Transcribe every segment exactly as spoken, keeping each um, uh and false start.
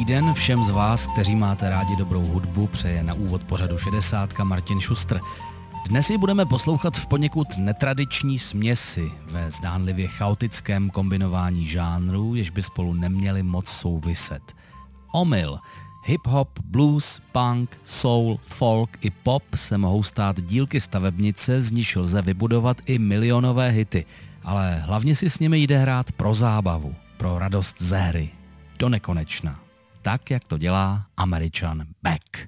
Hezký den všem z vás, kteří máte rádi dobrou hudbu, přeje na úvod pořadu šedesátka Martin Šustr. Dnes ji budeme poslouchat v poněkud netradiční směsi ve zdánlivě chaotickém kombinování žánrů, jež by spolu neměly moc souviset. Omyl. Hip-hop, blues, punk, soul, folk i pop se mohou stát dílky stavebnice, z níž lze vybudovat i milionové hity, ale hlavně si s nimi jde hrát pro zábavu, pro radost ze hry. Do nekonečna. Tak, jak to dělá Američan Beck.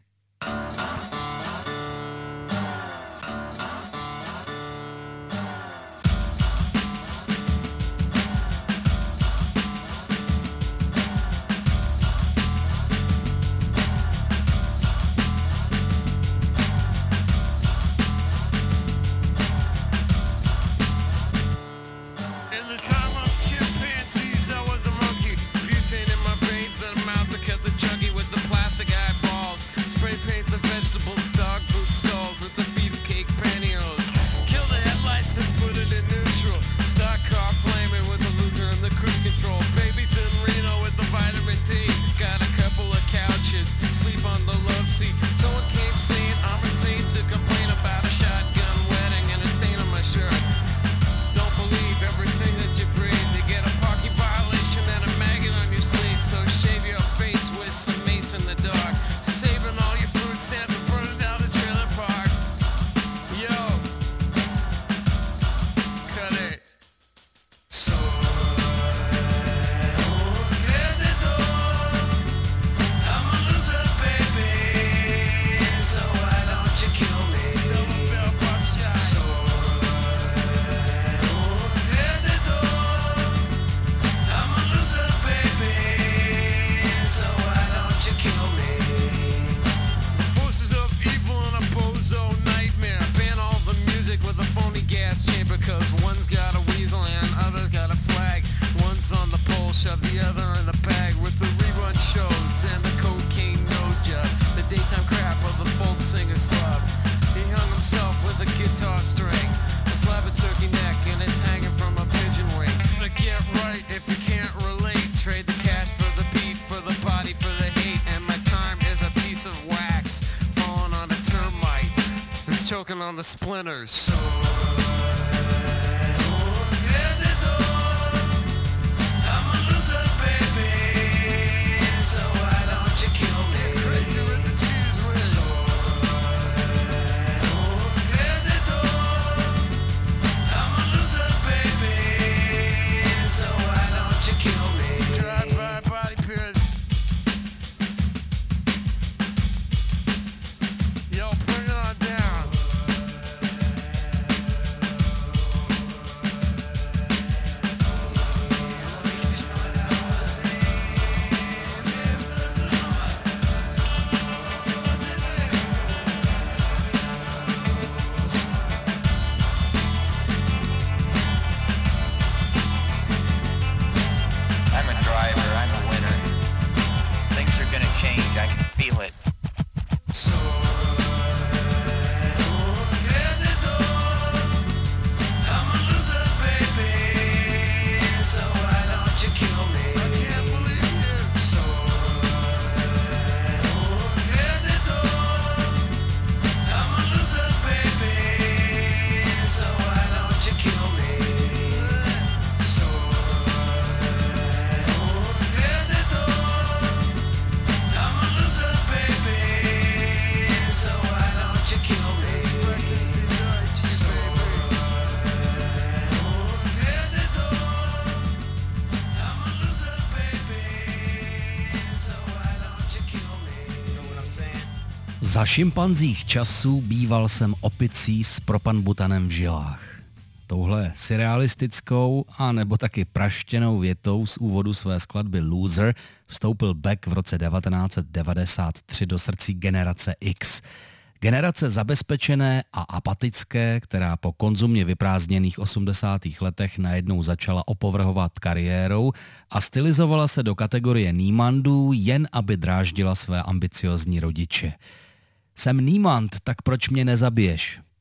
On the splinters. Za šimpanzích časů býval jsem opicí s propanbutanem v žilách. Touhle surrealistickou a nebo taky praštěnou větou z úvodu své skladby Loser vstoupil Beck v roce devatenáct set devadesát tři do srdcí generace X. Generace zabezpečené a apatické, která po konzumně vyprázdněných osmdesátých letech najednou začala opovrhovat kariérou a stylizovala se do kategorie nímandů, jen aby dráždila své ambiciozní rodiče. Jsem nímand, tak proč mě nezabiješ?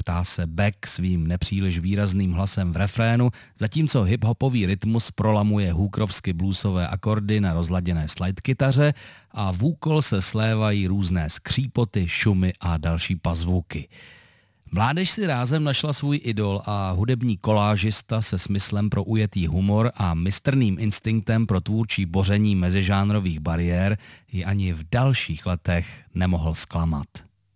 ptá se Beck svým nepříliš výrazným hlasem v refrénu, zatímco hip-hopový rytmus prolamuje hookerovsky bluesové akordy na rozladěné slide kytaře a v úkol se slévají různé skřípoty, šumy a další pazvuky. Mládež si rázem našla svůj idol a hudební kolážista se smyslem pro ujetý humor a mistrným instinktem pro tvůrčí boření mezižánrových bariér ji ani v dalších letech nemohl zklamat.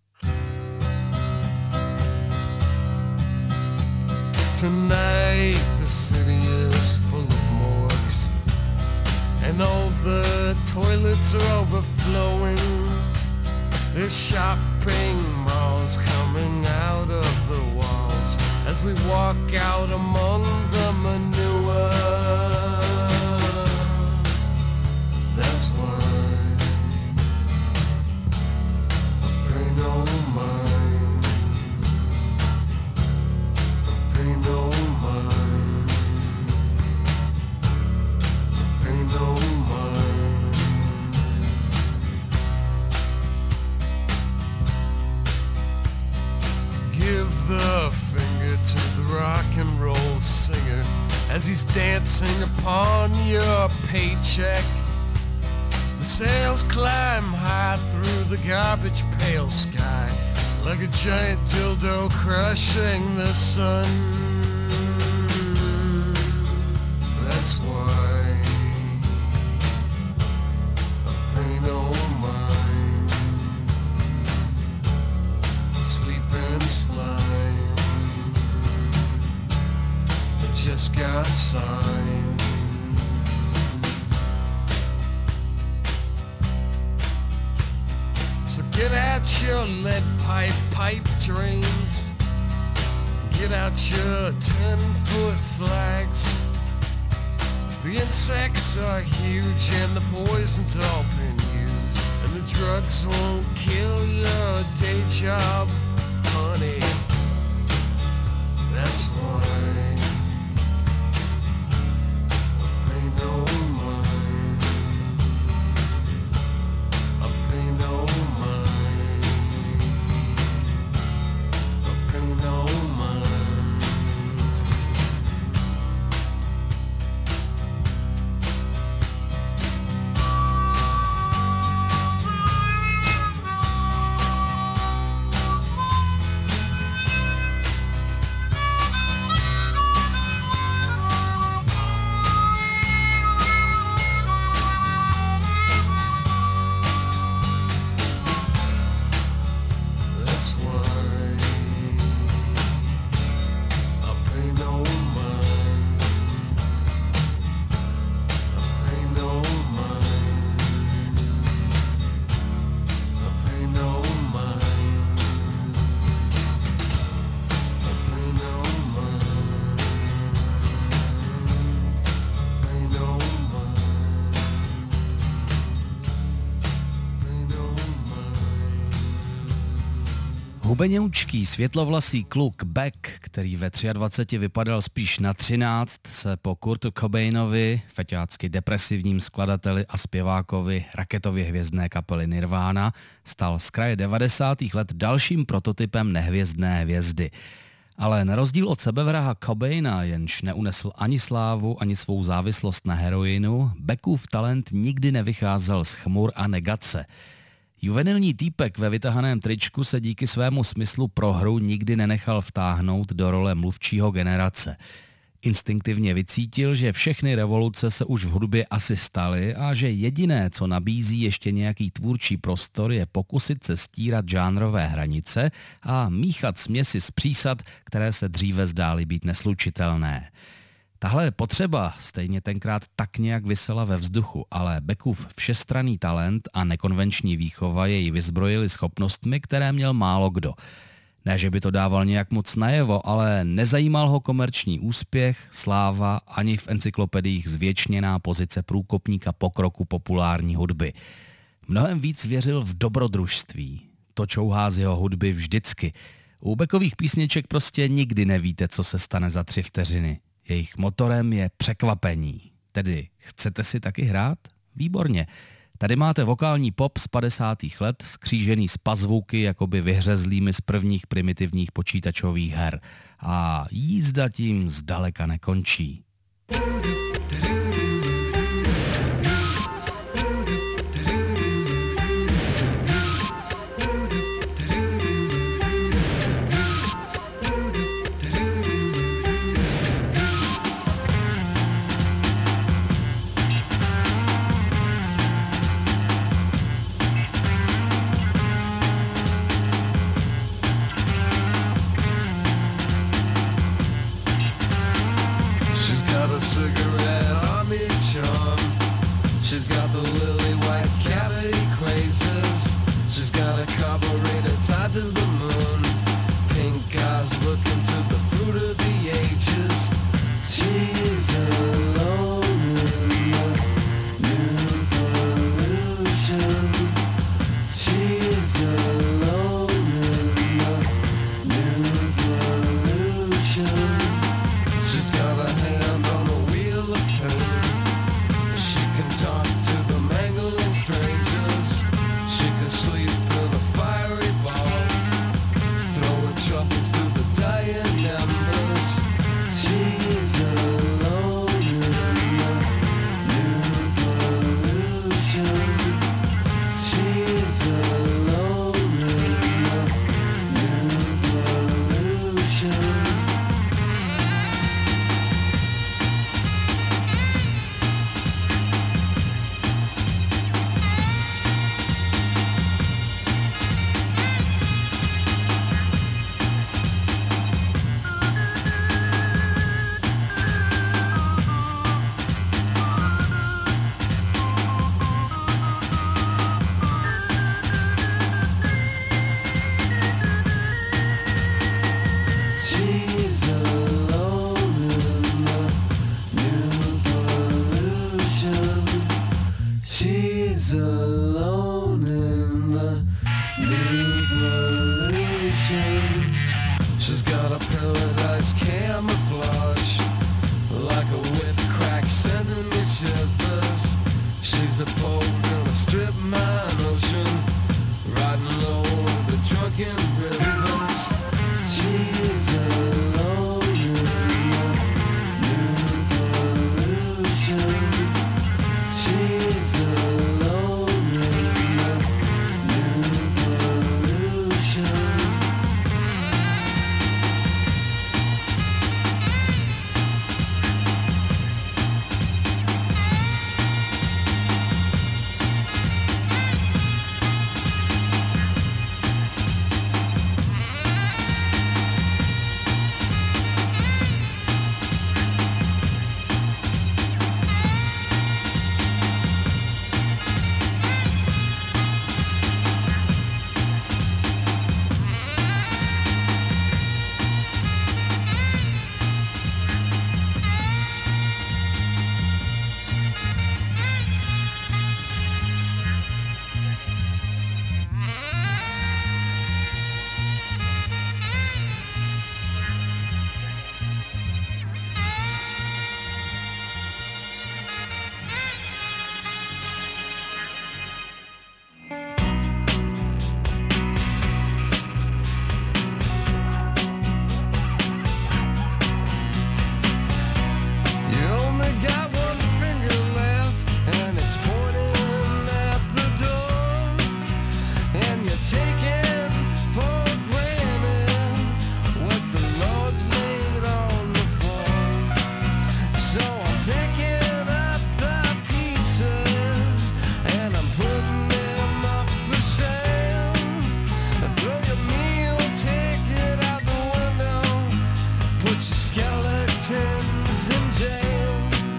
Tonight the city is full of morgues and all the toilets are overflowing. There's shopping malls coming out of the walls as we walk out among the manure. That's why I pay no mind. I pay no mind. I pay no mind. Give the finger to the rock and roll singer as he's dancing upon your paycheck. The sails climb high through the garbage pail sky like a giant dildo crushing the sun. That's why I pay no mind. Sleep and slide, I just got signed. So get out your lead pipe pipe dreams, get out your ten-foot flags. The insects are huge and the poison's all been used, and the drugs won't kill your day job, honey. That's why I pay no mind. I pay no mind. I pay no mind. Hubeňoučký světlovlasý kluk Beck, který ve dvaceti třech vypadal spíš na třináct, se po Kurtu Cobainovi, feťácky depresivním skladateli a zpěvákovi raketově hvězdné kapely Nirvana, stal z kraje devadesátých let dalším prototypem nehvězdné hvězdy. Ale na rozdíl od sebevraha Cobaina, jenž neunesl ani slávu, ani svou závislost na heroinu, Beckův talent nikdy nevycházel z chmur a negace. Juvenilní týpek ve vytahaném tričku se díky svému smyslu pro hru nikdy nenechal vtáhnout do role mluvčího generace. Instinktivně vycítil, že všechny revoluce se už v hudbě asi staly a že jediné, co nabízí ještě nějaký tvůrčí prostor, je pokusit se stírat žánrové hranice a míchat směsi z přísad, které se dříve zdály být neslučitelné. Tahle potřeba stejně tenkrát tak nějak visela ve vzduchu, ale Beckův všestranný talent a nekonvenční výchova jej vyzbrojili schopnostmi, které měl málo kdo. Ne, že by to dával nějak moc najevo, ale nezajímal ho komerční úspěch, sláva ani v encyklopediích zvěčněná pozice průkopníka pokroku populární hudby. Mnohem víc věřil v dobrodružství. To čouhá z jeho hudby vždycky. U Beckových písniček prostě nikdy nevíte, co se stane za tři vteřiny. Jejich motorem je překvapení. Tedy chcete si taky hrát? Výborně. Tady máte vokální pop z padesátých let, skřížený s pazvuky jakoby vyhřezlými z prvních primitivních počítačových her. A jízda tím zdaleka nekončí. She's got the lily white cavity crazes. She's got a carburetor tied to the moon. Pink eyes looking to the fruit of the ages. She's alone in the new pollution. She's alone in the new pollution. She's got a hand on the wheel of pain. She can talk to the mangling strangers. She can sleep in a fiery ball, throwing troubles to the dying embers. She's alone in the new pollution. She's alone in the new pollution. She's alone in the new pollution. She's alone in the new pollution. She's got a paradise camouflage, like a whipped crack sending me shivers. She's a boat in a strip mine ocean, riding low on the drunken rivers. She's alone in the new pollution. She's alone in the new pollution. You only got one finger left, and it's pointing at the door. And you're taking for granted what the Lord's laid on the floor. So I'm picking up the pieces, and I'm putting them up for sale. Throw your meal ticket out the window, put your skeletons in jail.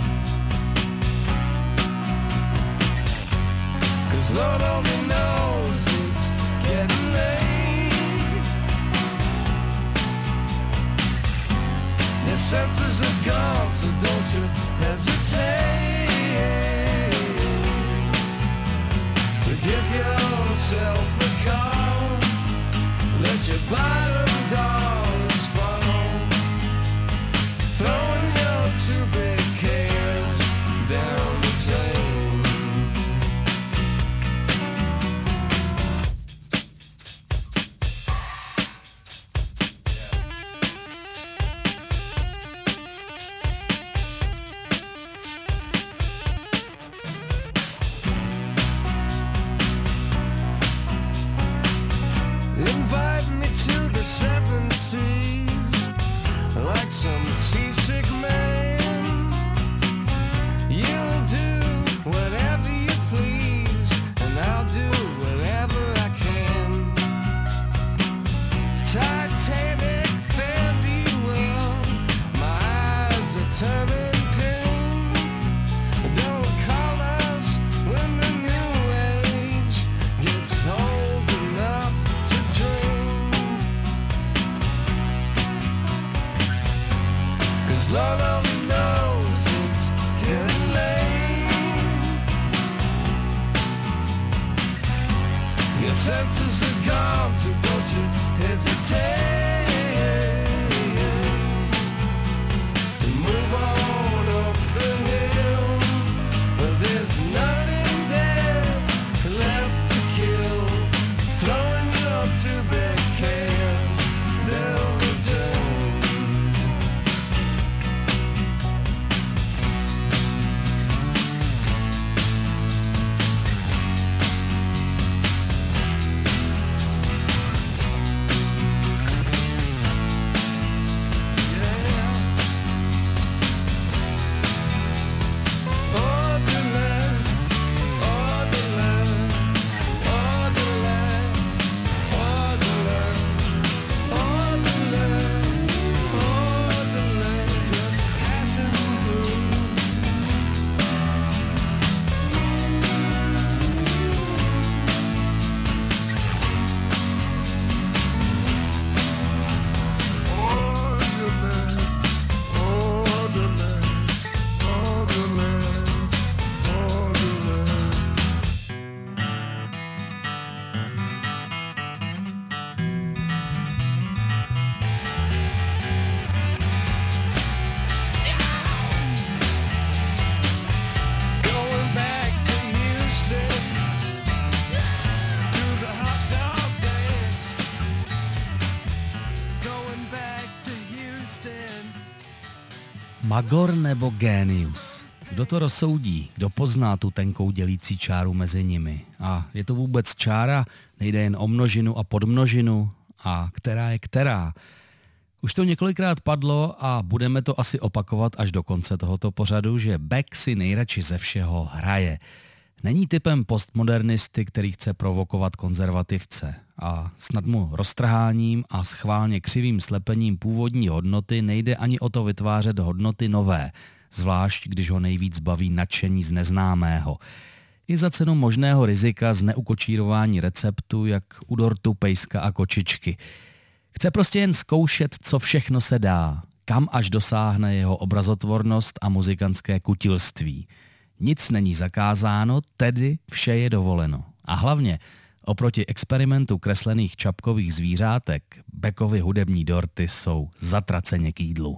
'Cause Lord only knows it's getting late. Your senses are gone, so don't you hesitate to give yourself a call. Let your bottom dollars fall, throwing your two big cares down the drain. some seasick man. You'll do whatever you please, and I'll do whatever I can. Titanic, fare thee well. My eyes are turning pink. Don't call us when the new age gets old enough to drink. 'Cause Lord only knows it's getting late. Your senses are gone, so don't you hesitate to move on up the hill. But there's nothing there left to kill. Throwing your two big cares, they'll return. Magor nebo génius? Kdo to rozsoudí? Kdo pozná tu tenkou dělící čáru mezi nimi? A je to vůbec čára? Nejde jen o množinu a podmnožinu? A která je která? Už to několikrát padlo a budeme to asi opakovat až do konce tohoto pořadu, že Beck si nejradši ze všeho hraje. Není typem postmodernisty, který chce provokovat konzervativce. A snad mu roztrháním a schválně křivým slepením původní hodnoty nejde ani o to vytvářet hodnoty nové, zvlášť když ho nejvíc baví nadšení z neznámého. I za cenu možného rizika z neukočírování receptu, jak u dortu, pejska a kočičky. Chce prostě jen zkoušet, co všechno se dá, kam až dosáhne jeho obrazotvornost a muzikantské kutilství. Nic není zakázáno, tedy vše je dovoleno. A hlavně, oproti experimentu kreslených čapkových zvířátek, Beckovy hudební dorty jsou zatraceně k jídlu.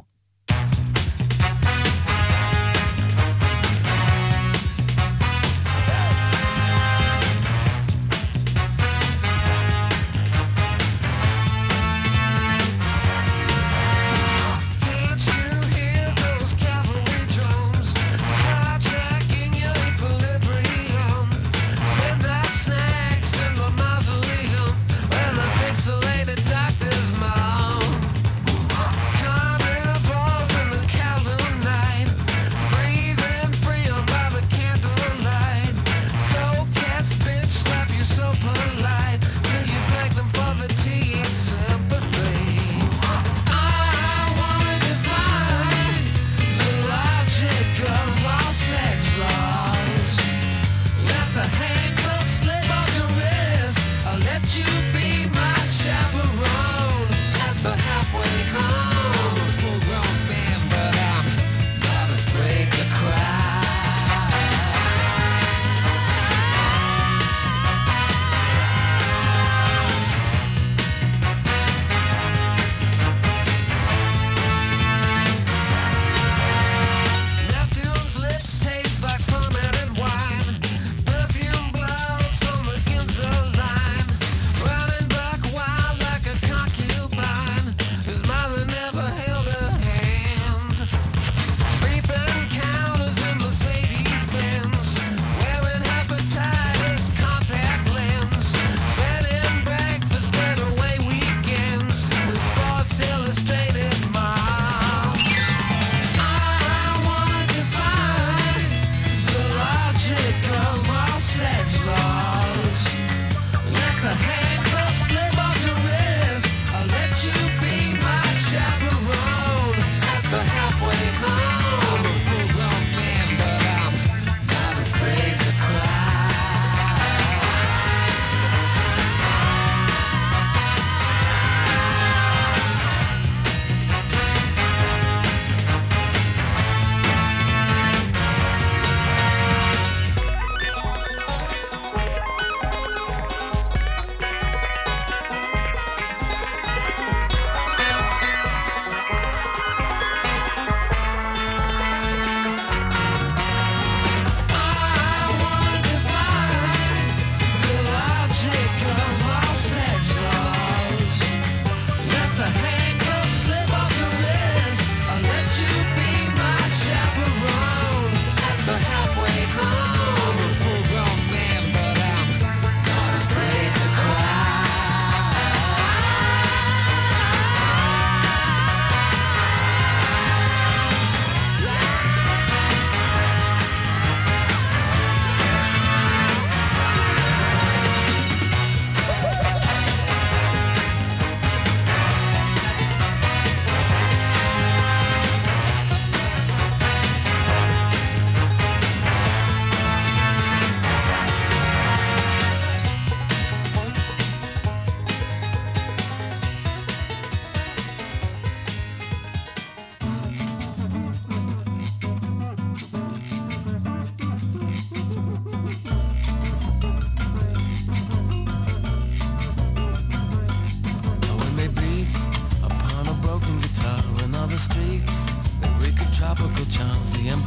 Pixelated doctor's mouth. Carnival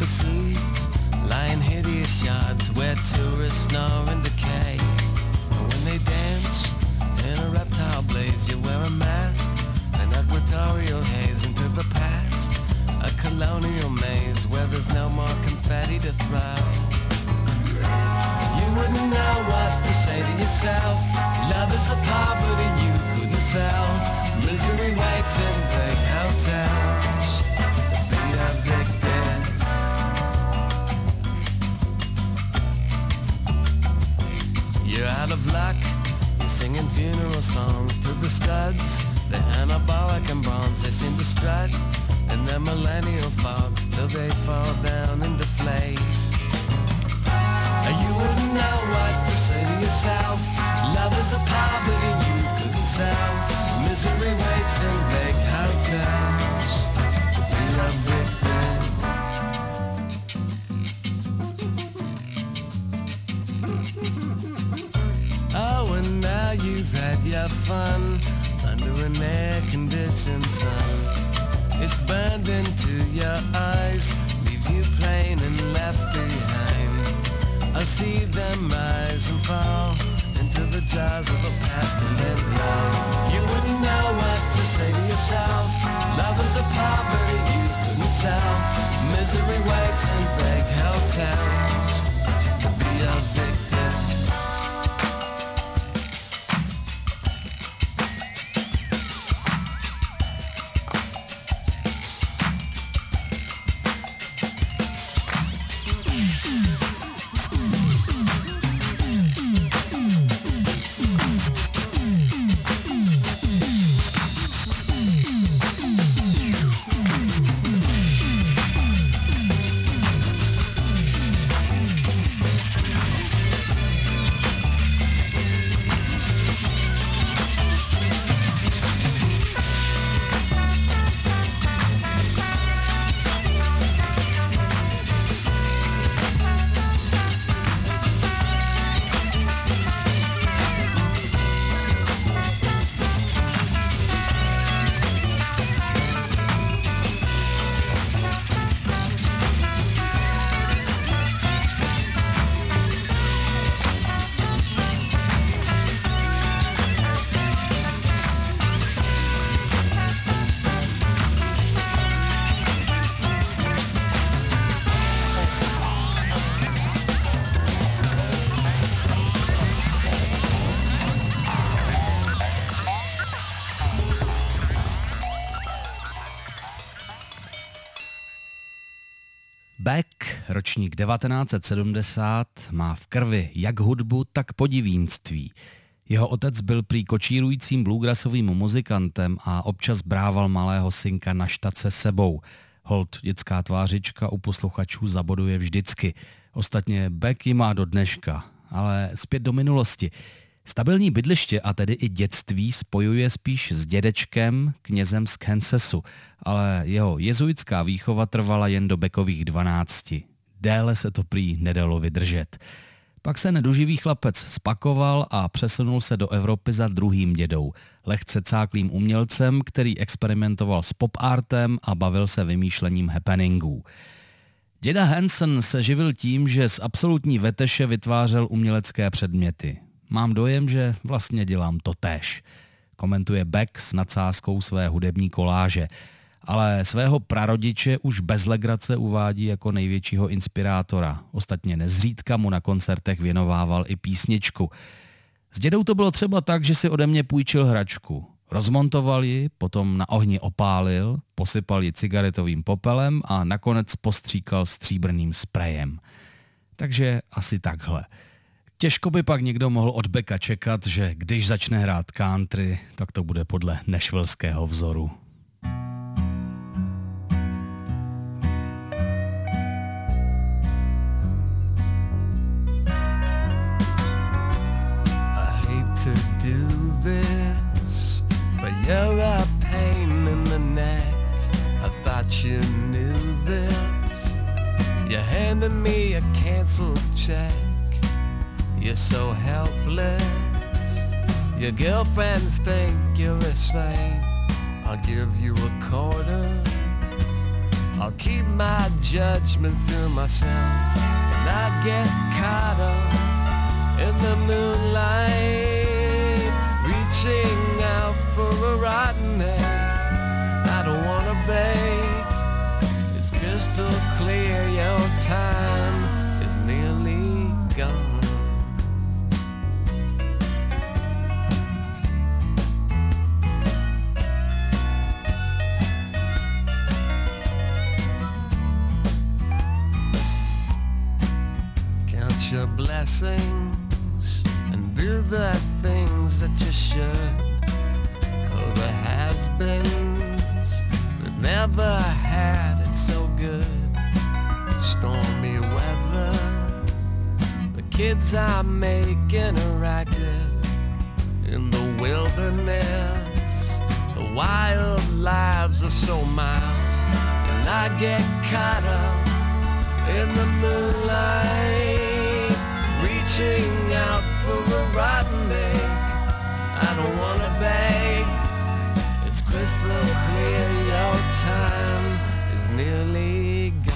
the seas, lying hideous shards where tourists snore and decay. And when they dance in a reptile blaze, you wear a mask, an equatorial haze into the past, a colonial maze where there's no more confetti to throw. You wouldn't know what to say to yourself. Love is a poverty you couldn't sell. Misery waits in big hotels to be evicted. You're out of luck. You're singing funeral songs to the studs. They're anabolic and bronze. They seem to strut in their millennial fogs till they fall down and deflate. You wouldn't know what to say to yourself. Love is a poverty you couldn't sell. Misery waits in big hotels to be evicted. Oh, and now you've had your fun under an air-conditioned sun. It's burned into your eyes, leaves you plain and left behind. I see them rise and fall into the jaws of a past and live love. You wouldn't know what to say to yourself. Love is a poverty you couldn't sell. Misery waits in big hotels to be evicted. Beck, ročník devatenáct set sedmdesát, má v krvi jak hudbu, tak podivínství. Jeho otec byl prý kočírujícím bluegrassovým muzikantem a občas brával malého synka na štace sebou. Holt dětská tvářička u posluchačů zaboduje vždycky. Ostatně Beck ji má do dneška. Ale zpět do minulosti. Stabilní bydliště a tedy i dětství spojuje spíš s dědečkem, knězem z Kansasu, ale jeho jezuitská výchova trvala jen do Beckových dvanácti. Déle se to prý nedalo vydržet. Pak se neduživý chlapec spakoval a přesunul se do Evropy za druhým dědou, lehce cáklým umělcem, který experimentoval s pop-artem a bavil se vymýšlením happeningů. Děda Hanson se živil tím, že z absolutní veteše vytvářel umělecké předměty. Mám dojem, že vlastně dělám to též, komentuje Beck s nadsázkou své hudební koláže, ale svého prarodiče už bez legrace uvádí jako největšího inspirátora. Ostatně nezřídka mu na koncertech věnovával i písničku. S dědou to bylo třeba tak, že si ode mě půjčil hračku. Rozmontoval ji, potom na ohni opálil, posypal ji cigaretovým popelem a nakonec postříkal stříbrným sprejem. Takže asi takhle. Těžko by pak někdo mohl od Becka čekat, že když začne hrát country, tak to bude podle nashvillského vzoru. You're a pain in the neck, I thought you knew this. You're handing me a canceled check, you're so helpless. Your girlfriends think you're a saint, I'll give you a quarter. I'll keep my judgment to myself, and I get caught up in the moonlight, reaching out for a rotten egg. I don't wanna beg. It's crystal clear your time is nearly gone. Your blessings and do the things that you should. Oh, the has-beens that never had it so good. Stormy weather, the kids I make interacted in the wilderness. The wild lives are so mild, and I get caught up in the moonlight, reaching out for a rotten egg. I don't wanna beg. It's crystal clear your time is nearly gone.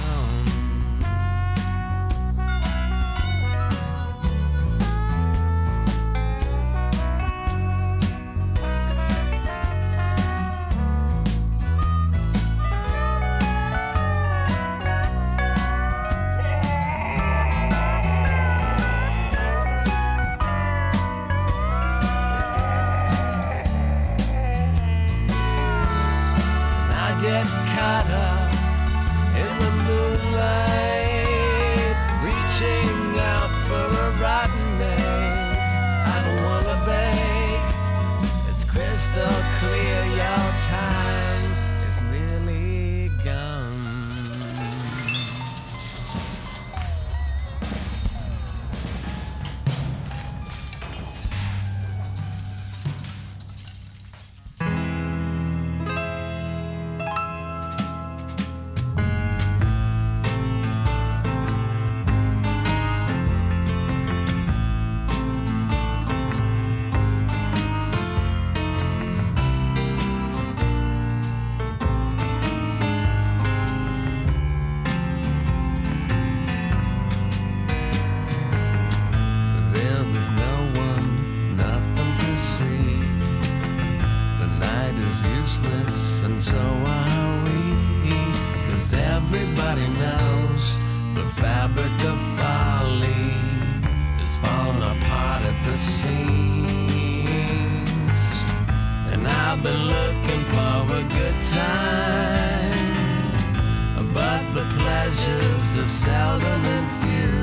Get caught up in the moonlight, reaching out for a rotten egg. I don't wanna beg. It's crystal clear your time is nearly gone. And so are we, 'cause everybody knows the fabric of folly is falling apart at the seams. And I've been looking for a good time, but the pleasures are seldom and few.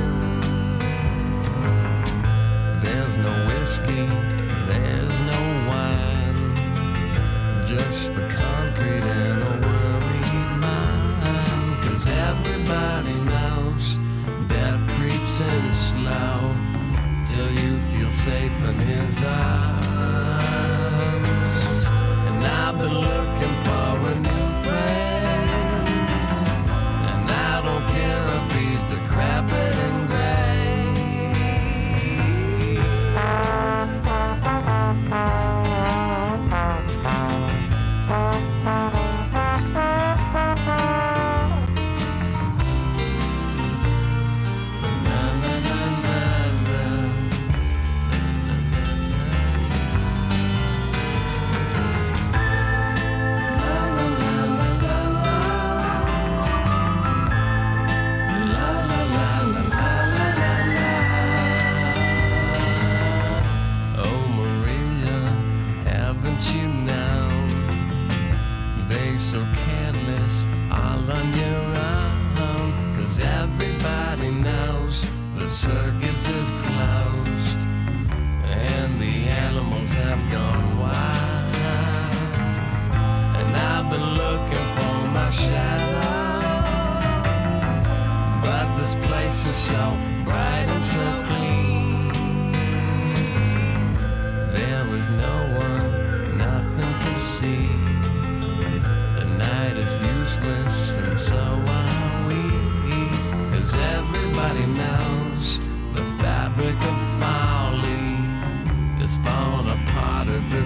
There's no whiskey, there's no wine, just the concrete and a worried mind. 'Cause everybody knows death creeps in slow till you feel safe in his arms. And I've been looking for a new friend, and I don't care if he's decrepit and gray. So careless, all on your own. 'Cause everybody knows the circus is closed and the animals have gone wild. And I've been looking for my shadow, but this place is so bright and so clean. There was no one, nothing to see. Night is useless and so are we, 'cause everybody knows the fabric of folly is falling apart at the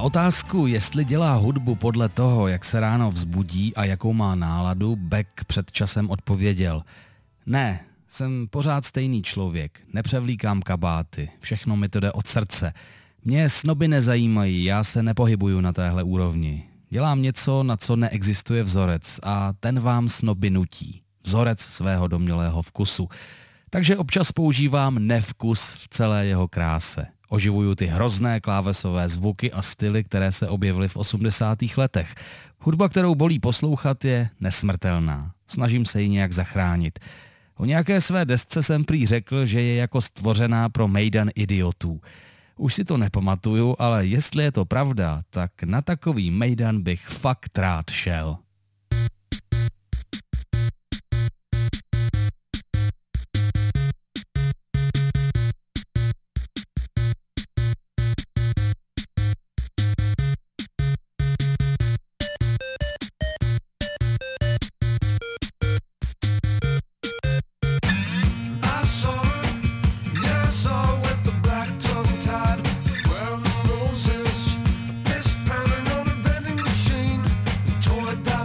otázku, jestli dělá hudbu podle toho, jak se ráno vzbudí a jakou má náladu, Beck před časem odpověděl: Ne, jsem pořád stejný člověk, nepřevlíkám kabáty, všechno mi to jde od srdce. Mě snoby nezajímají, já se nepohybuju na téhle úrovni. Dělám něco, na co neexistuje vzorec a ten vám snoby nutí. Vzorec svého domnělého vkusu. Takže občas používám nevkus v celé jeho kráse. Oživuju ty hrozné klávesové zvuky a styly, které se objevily v osmdesátých letech. Hudba, kterou bolí poslouchat, je nesmrtelná. Snažím se ji nějak zachránit. O nějaké své desce jsem prý řekl, že je jako stvořená pro mejdan idiotů. Už si to nepamatuju, ale jestli je to pravda, tak na takový mejdan bych fakt rád šel. Down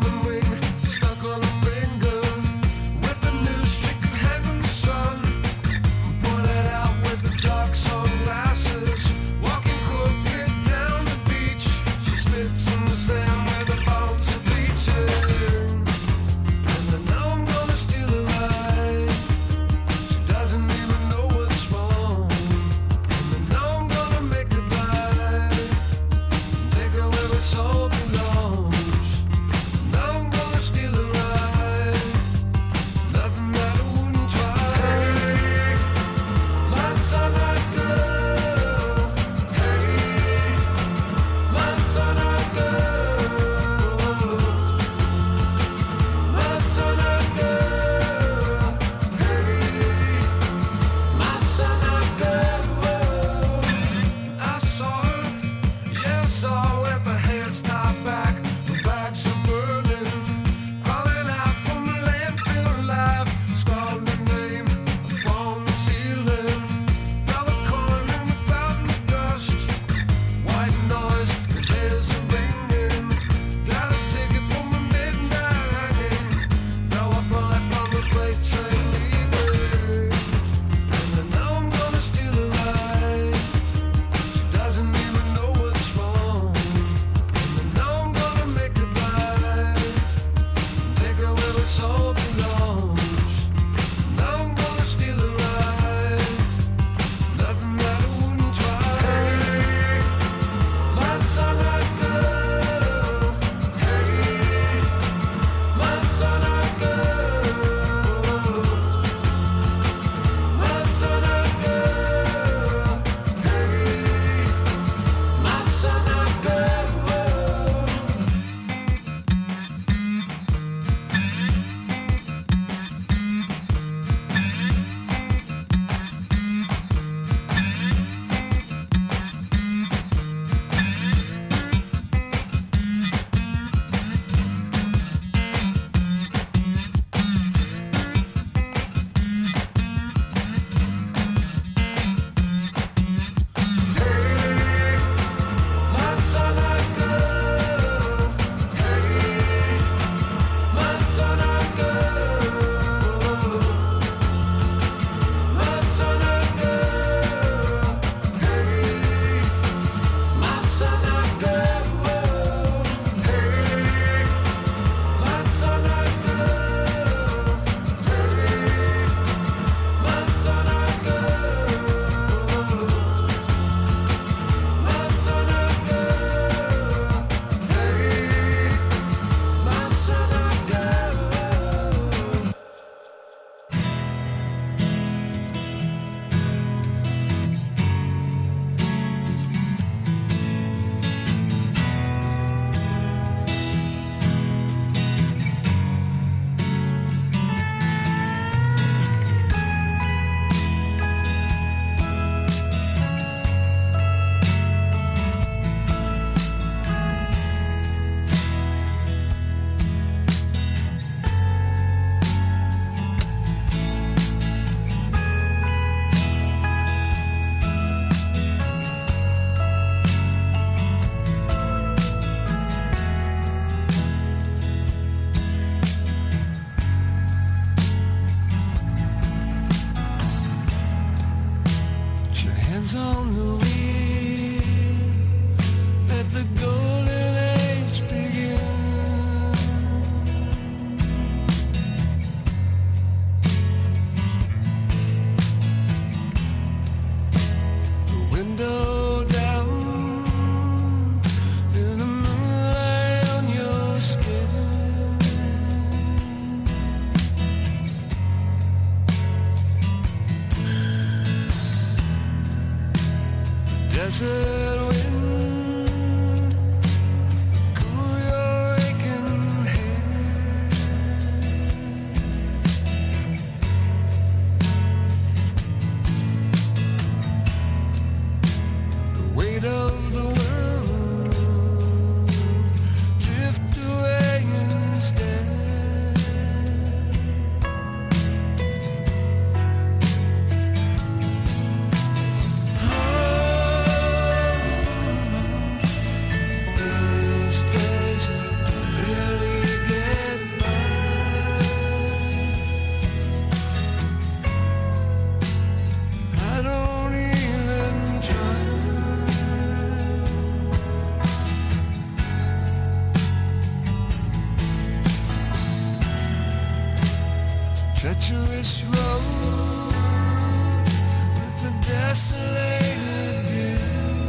desert wind, cool your aching head. The weight of the world drift away instead. Treacherous road with a desolated view.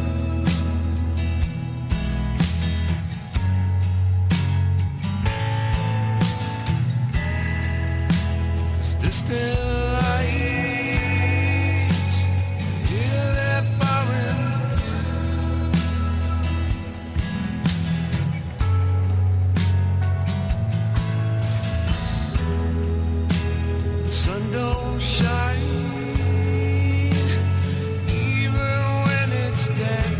It's distant lights, hear their foreign don't shine even when it's day.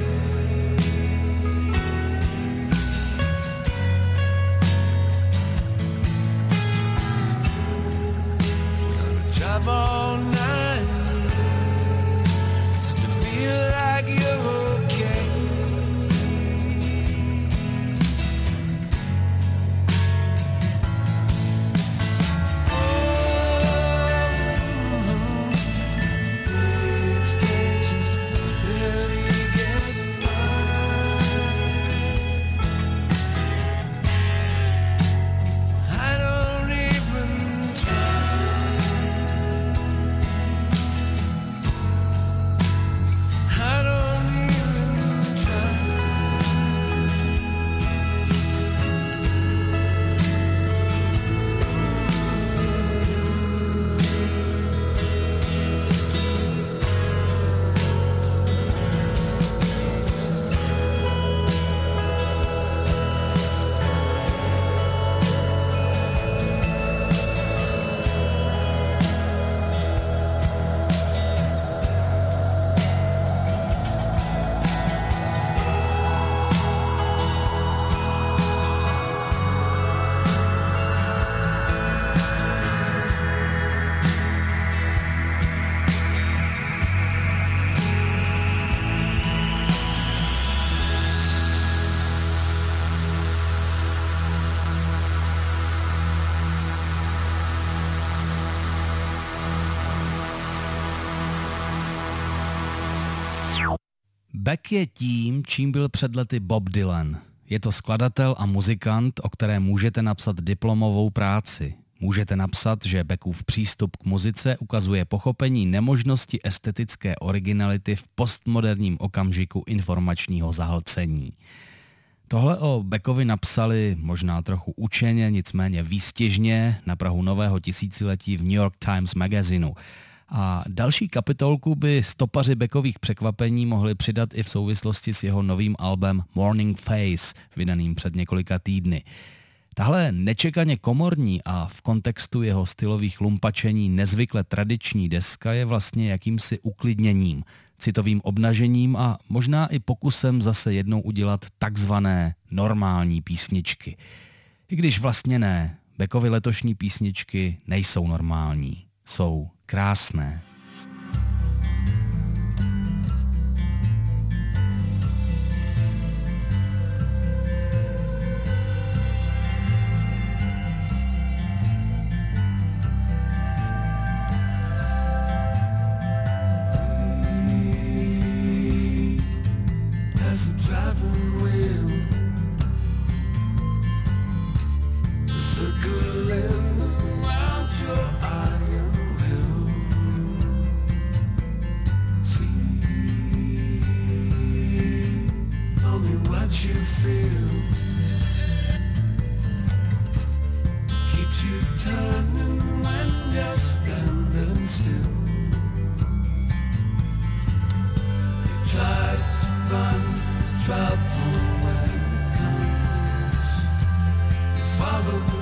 Gotta drive all night just to feel like you're okay. Beck je tím, čím byl před lety Bob Dylan. Je to skladatel a muzikant, o kterém můžete napsat diplomovou práci. Můžete napsat, že Beckův přístup k muzice ukazuje pochopení nemožnosti estetické originality v postmoderním okamžiku informačního zahlcení. Tohle o Beckovi napsali možná trochu učeně, nicméně výstěžně na prahu nového tisíciletí v New York Times magazinu. A další kapitolku by stopaři Beckových překvapení mohli přidat i v souvislosti s jeho novým albem Morning Face, vydaným před několika týdny. Tahle nečekaně komorní a v kontextu jeho stylových lumpačení nezvykle tradiční deska je vlastně jakýmsi uklidněním, citovým obnažením a možná i pokusem zase jednou udělat takzvané normální písničky. I když vlastně ne, Beckovy letošní písničky nejsou normální, jsou krásné. Circling around your iron will.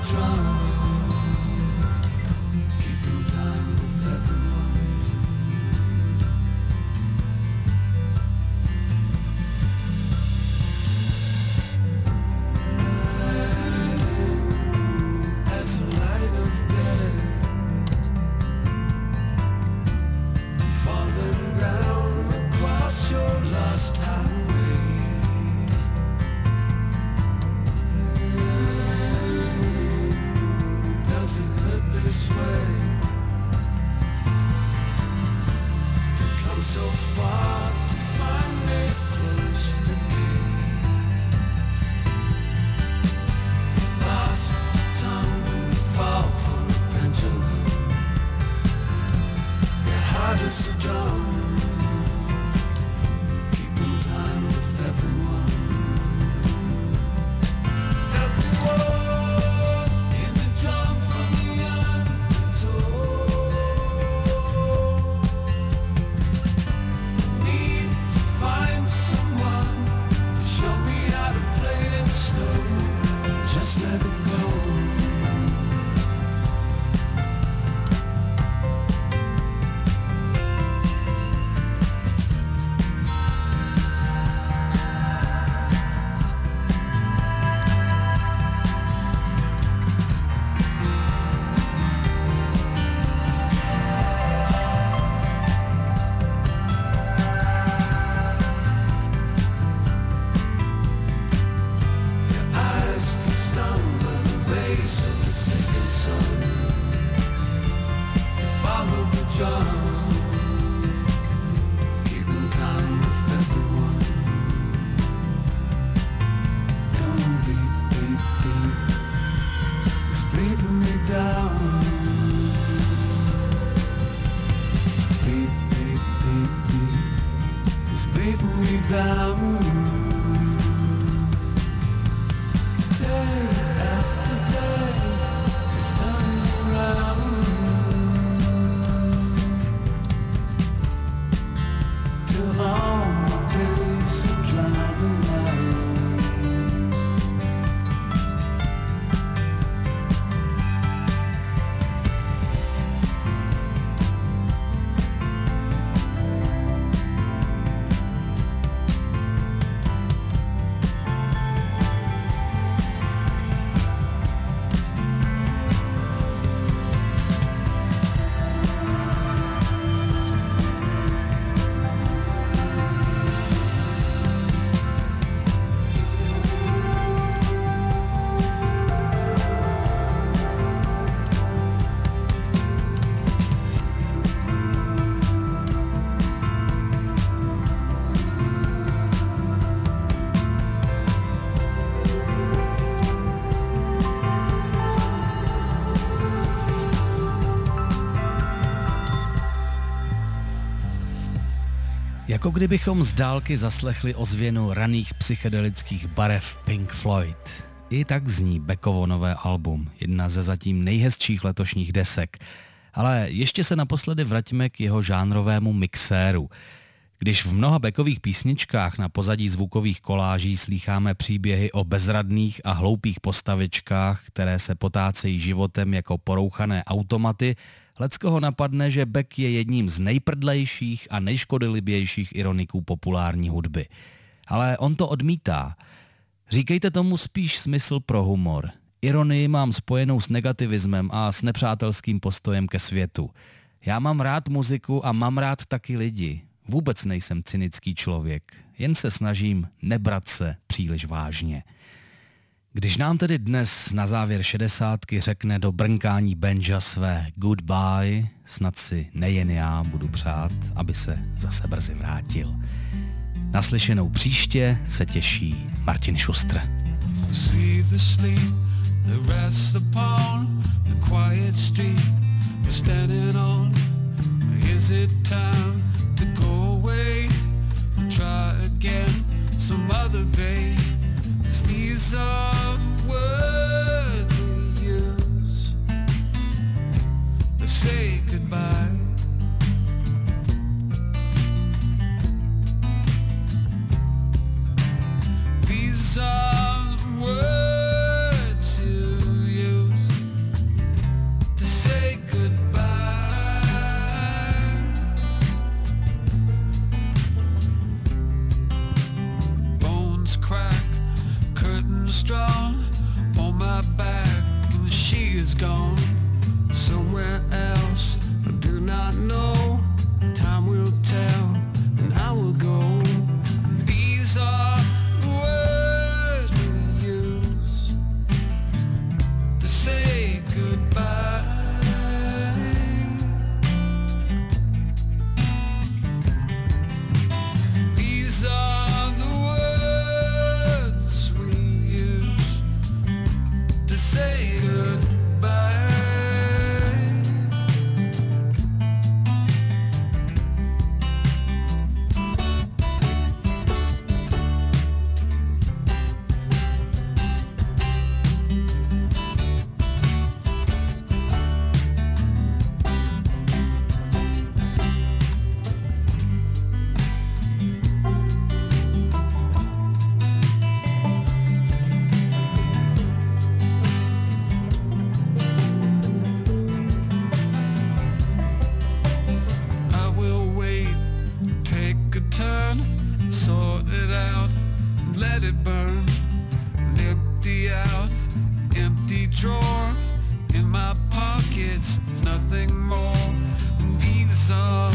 Jako kdybychom z dálky zaslechli ozvěnu raných psychedelických barev Pink Floyd. I tak zní Beckovo nové album, jedna ze zatím nejhezčích letošních desek. Ale ještě se naposledy vraťme k jeho žánrovému mixéru. Když v mnoha Beckových písničkách na pozadí zvukových koláží slýcháme příběhy o bezradných a hloupých postavičkách, které se potácejí životem jako porouchané automaty, leckoho napadne, že Beck je jedním z nejprdlejších a nejškodolibějších ironiků populární hudby. Ale on to odmítá. Říkejte tomu spíš smysl pro humor. Ironii mám spojenou s negativismem a s nepřátelským postojem ke světu. Já mám rád muziku a mám rád taky lidi. Vůbec nejsem cynický člověk, jen se snažím nebrat se příliš vážně. Když nám tedy dnes na závěr šedesátky řekne do brnkání banja své goodbye, snad si nejen já budu přát, aby se zase brzy vrátil. Naslyšenou příště se těší Martin Šustr. See the sleep that rests upon the quiet street you're standing on. Is it time to go away and try again some other day? 'Cause these are words we use to say goodbye. These are words you use is gone somewhere else. I do not know. Time will tell, and I will go. These are the words we use to say goodbye. These are the words we use to say goodbye. I will wait, take a turn, sort it out, and let it burn. And empty out, empty drawer in my pockets. There's nothing more. And these are